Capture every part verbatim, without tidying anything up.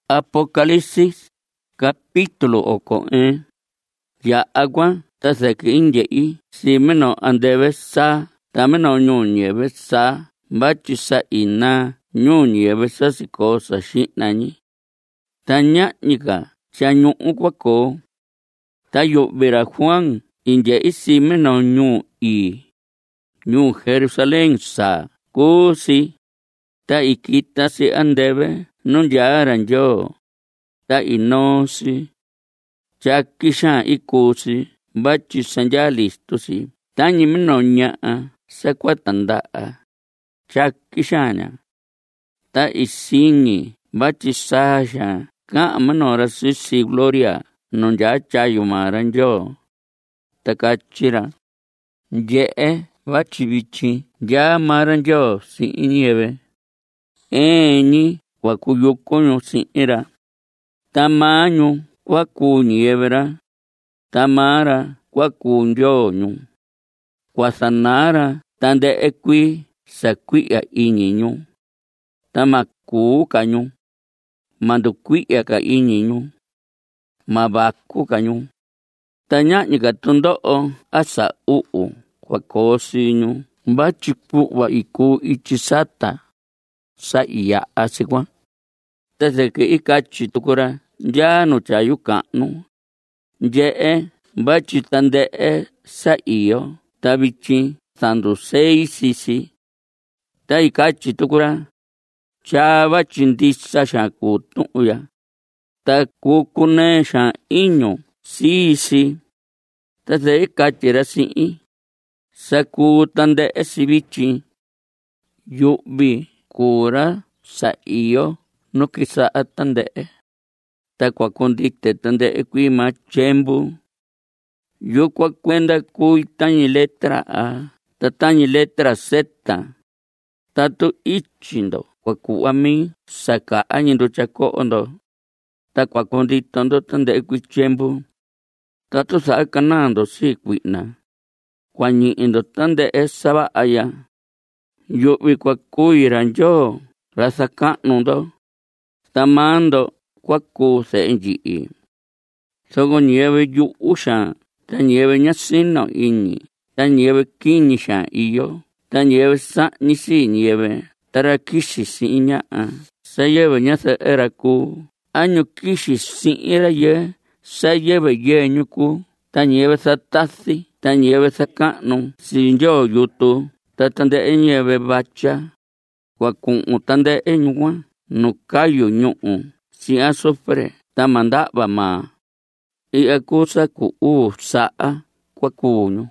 Apocalipsis capítulo oko en ya agua ta se que inye si meno andebe sa ta meno ñuñe sa bachi sa ina ñuñe sa si cosa shinani taña nika chañu kwako tayo vera Juan inye si meno ñu i ñu Jerusalén sa kusi ta ikita si andebe no yaran yo ta inosi chakisha ikusi bachi sanya listo si tañi meno ña'a sa kwatanda chakishanya ta isini bachi sasha ka manora si si gloria no ya chayo maran yo takachira ye bachi bichi ya maran yo si nieve eni wakuyuko si era tamaño kwaku nievera tamara kwaku nyoñu kwasanara tande ekwi sakuia iñiñu tamaku kañu mandukuia ka iñiñu mabaku kañu tañañi katundo asa uu kwakosiñu bachiku wa iku ichisata sa iya asikwa desde que ikachi tukura ya no chayu kanu ye bachi tande sa iyo tabichi sandu sei sisi ta ikachi tukura cha bachi ndisa shaku tuya ta kukune sha inyo sisi desde ikachi rasi saku tande sibichi yubi kura sa iyo no quizá atande ta kwa kondite tande ekwi ma chembu yo kwa kwenda ku tani letra a ta tani letra z tatu ichindo kwa kuami saka añindo chako ondo ta kwa kondito ndo tande ekwi chembu tatu sa kanando si kwina kwa ni indo tande esaba aya yo wi kwa kuiran yo rasa kanu tamando kwaku se inji sogo nieve yu usha ta nieve nyasino ini ta nieve kinisha iyo ta nieve sa nisi nieve tarakishi sinya sa yeve nyasa era ku año kishi si era ye sa yeve ye nyuku ta nieve sa tasi ta nieve sa kanu sinjo yutu ta tande nieve bacha kwaku utande enywa no kayo nyu'u si asofre tamandaba ma i akusa ku u sa'a kwakunyu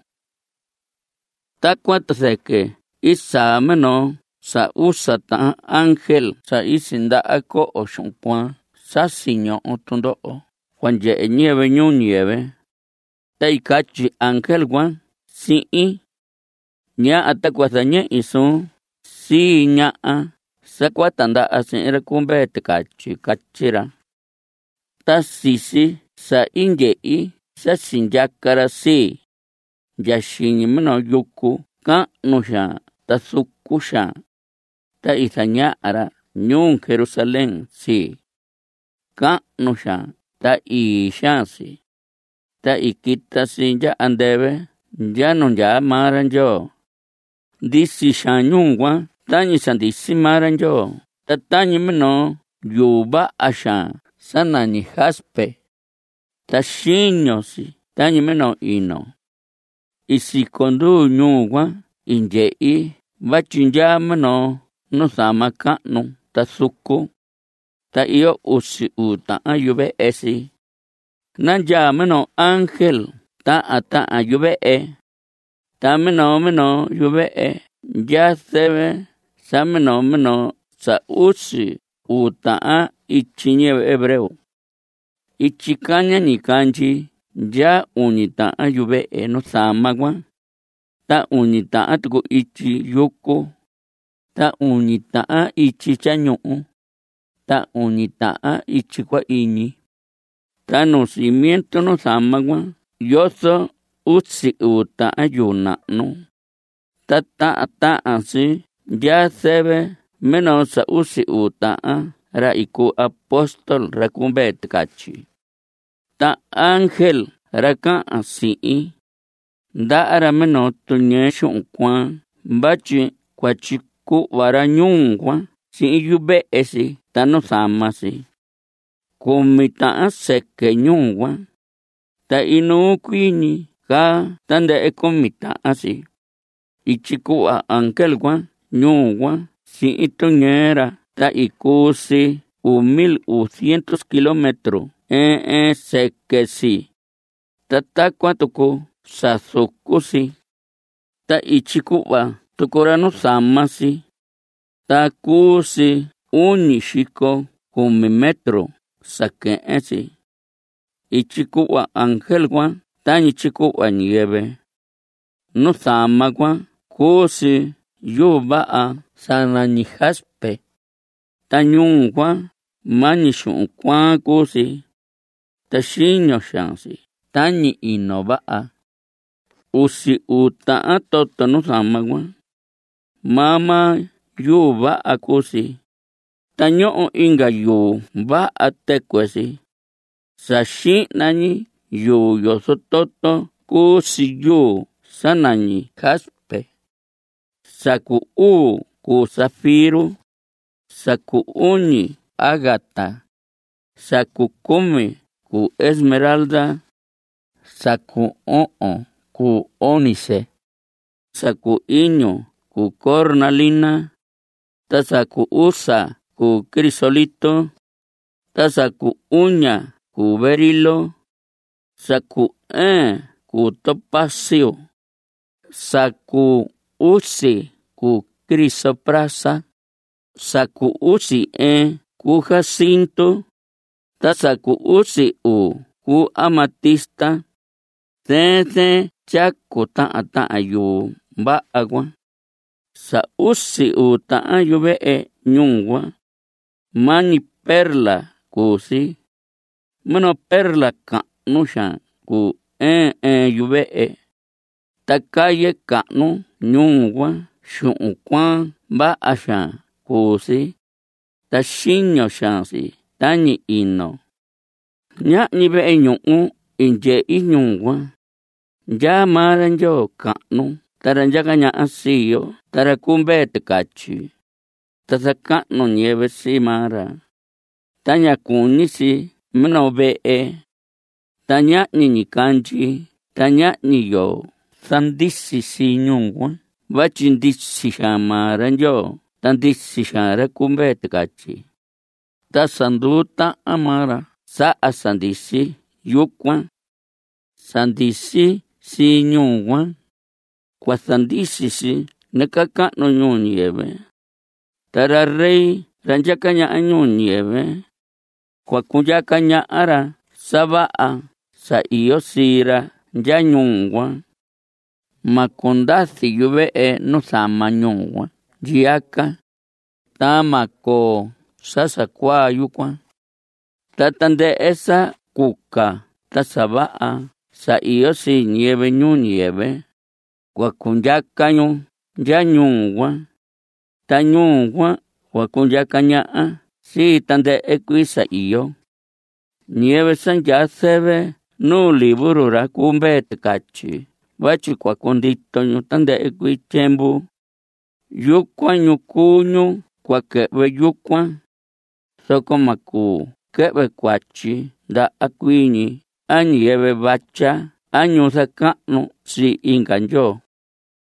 ta kwata seke isa meno sa usa ta ángel sa isinda ako o shumpua sa sinyo otundo o kwanje nieve nyu nieve ta ikachi ángel gwan si i nya atakwasanye isu si nya'a sakwatanda asin era kumbe tekachi kachira ta sisi sa inge i sa sinjakara si yashini meno yuku ka nusha ta sukusha ta isanya ara nyun Jerusalén si ka nusha ta isha si ta ikita si ya andebe ya no ya maran yo disi shanyungwa tañi sandisi maran yo ta tañi meno yuba asha sanani jaspe ta shinyo si tañi meno ino isi kondu nyugwa inje i bachinja meno no sama kanu ta suku ta iyo usi uta ayube esi nanja meno ángel ta ata ayube e ta meno meno yube e ya sebe sa meno meno sa usi uta ichiñe hebreo ichikanya ni kanji ya unita ayube e no samagwa ta unita atuko ichi yoko ta unita ichi chanyo ta unita ichi kwa ini ta nacimiento no samagwa yoso usi uta ayuna no ta ta ta asi ya sebe menos usi uta ra iku apóstol ra kumbe tikachi. Ta ángel ra ka'an si'in nda'a ra meno tuñe xu'un kuan mbatyi kuatyi ku'va ra ñuu kuan si'in yuve'e si ta nu sama si. Kumi ta'an seke ñuu kuan, ta inuu kuiñi ka tande'e kumi ta'an si. Ityi ku'va ángel kuan ñuu kuan si'in tuñe ra ta iku si uu mil uu cientos kilómetros en en seke si. Ta takuan tuku sasuku si. Ta ityi ku'va tuku ra nu sama si. Ta kuu si uñi xiko kumi metro sake'en si. Ityi ku'va ángel kuan tañi ityi ku'va ñiyɨvɨ. Nu sama kuan kuu si yuu va'a sa nañi jaspe. Ta ñuu kuan mañi xu'un kuaan kuu si. Ta xiño xaan si tañi ino va'a. Usi uu ta'an toto nu sama kuan. Mama yuu va'a kuu si. Ta ño'o inka yuu va'a tekue si. Sa xi'na ñi yuu yoso toto kuu si yuu sa nañi jaspe. Sa ku uu kuu zafiro. Sa ku uñi ágata. Sa ku kumi kuu esmeralda. Sa ku o'on kuu ónice. Sa ku iñu kuu cornalina. Ta sa ku usa kuu crisolito. Ta sa ku uña kuu berilo. Sa ku ën kuu topacio. Sa ku usi kuu crisoprasa. Sa ku usi ën kuu jacinto. Ta sa ku usi uu kuu amatista. Tsen tsen tyaku ta'an ta'an yuu va'a kuan. Sa usi uu ta'an yuve'e ñuu kuan mañi perla kuu si. Meno perla ka'nu xaan kuu en en yuve'e. Ta calle ka'nu ñuu kuan xu'un kuan va'a xaan kuu si. Ta xiño xaan si tañi ino. Ña'ñi ve'e ñu'u inye'i ñuu kuan. Nyaa maa ra Nyoo ka'nu ta ra nyaka ña'a siyo ta ra kumbe tikatyi. Ta saka'nu ñiyɨvɨ si maa ra. Ta ña kuñi si meno ve'e. Ta ña'ñi ñikantyi. Ta ña'ñi yoo sandisi si ñuu kuan. Vatyi ndisi xaan maa ra Nyoo. Ta ndisi xaan ra kumbe tikatyi. Ta sanduu ta'an maa ra sa'a sandisi yukuan. Sandisi si ñuu kuan. Kua sandisi si nika ka'nu ñuu ñiyɨvɨ. Ta ra rey ra nyaka ña'a ñuu ñiyɨvɨ kua kunyaka ña'a ra sa va'a sa iyo sii ra nya ñuu kuan. Ma kundasi yuve'e nu sama ñuu kuan nyiyaka. Ta ma koo sa sakuaa yukuan. Ta tande'e sa kuka ta sa va'a sa iyo sii ñiyɨvɨ ñuu ñiyɨvɨ kua kunyaka ñu nya ñuu kuan. Ta ñuu kuan kua kunyaka ña'a si tande'e kuii sa iyo. Ñiyɨvɨ sa nyaa sɨvɨ nuu libru ra kumbe tikatyi. Vatyi kua kundito ñu tande'e kuii tyempu. Yukuan ñu kuu ñu kua ke'vɨ yukuan. Soko ma kuu ke'vɨ kuatyi nda'a kuiñi a ñiyɨvɨ vatya a ñu saka'nu si inka Nyoo.